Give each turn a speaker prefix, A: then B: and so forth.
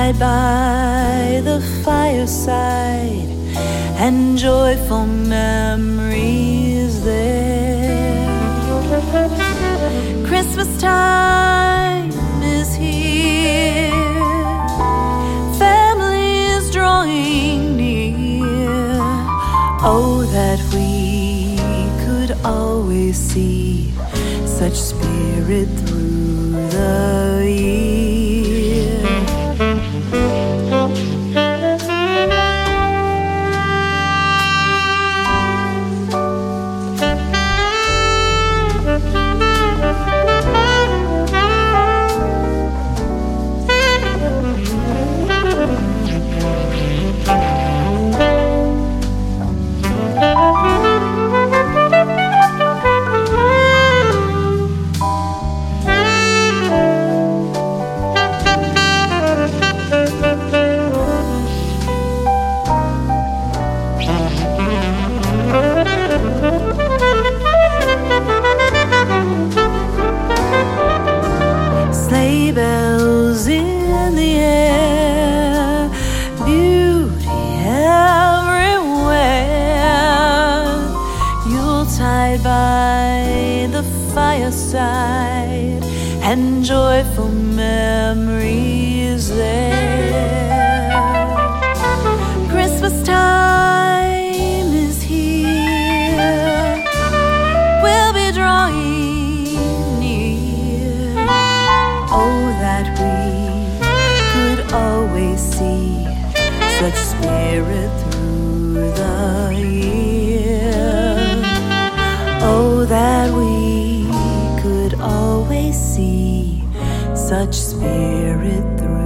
A: Yuletide by the fireside, and joyful memories there. Christmas time is here, family is drawing near. Oh, that we could always see such spirit through the year. Sleigh bells in the air, beauty everywhere. Yuletide by the fireside, and joyful memories there. Christmas time is here, we'll be drawing near. Oh, that we could always see such spirit through the year. Oh, that we could always see such spirit through